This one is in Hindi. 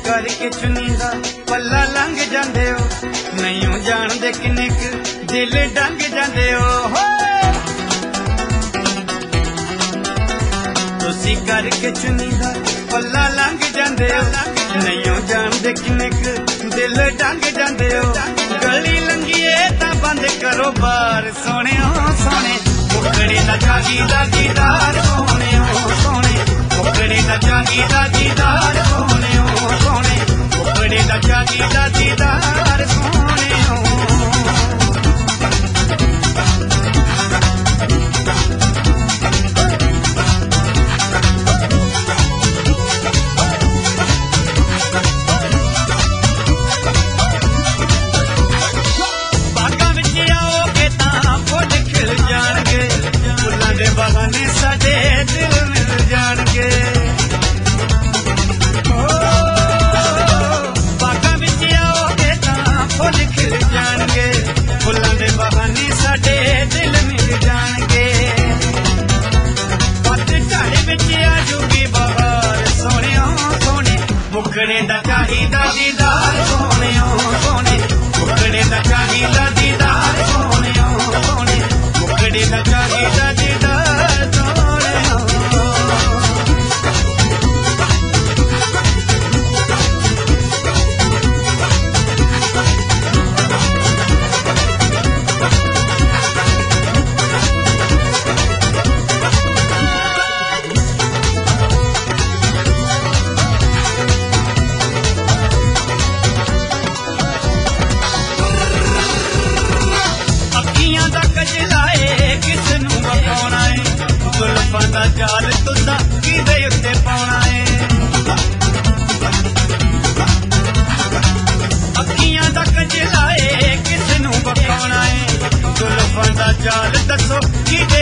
करके चुनी दा पल्ला लंघ जांदे हो, नहीं जानदे किन्ने क दिल डंग जांदे हो। तुसी करके चुनी दा पल्ला लंघ जांदे हो, नहीं जानदे किन्ने क दिल डंग जांदे हो। गली लंघीए तां बंद करो बार सोने सोने, मुकड़े दा जागीदा दीदार सोने सोने, मुकड़े दा जागीदा दीदार सोने सोने, मुकड़े दा जागीदा दीदार सोने। बहाने साडे दिल मिल जाणगे, बागां विच आओगे तां फुल खिल जाणगे, फुल्लां दे बहाने साडे दिल मिल जाणगे। पत झाड़ विच आजूगी बहार सोने सोने, मुकड़े दा चाहिदा दीदार सोने सोने, मुकड़े दा चाहिदा दीदार सोने सोने, मुकड़े दा चाहिदा दीदार। जाल तुसा किदे उत्ते पाउणा है, अखियां दा कजला है किस नूं बखाउणा है, जुल्फां दा जाल दसो किदे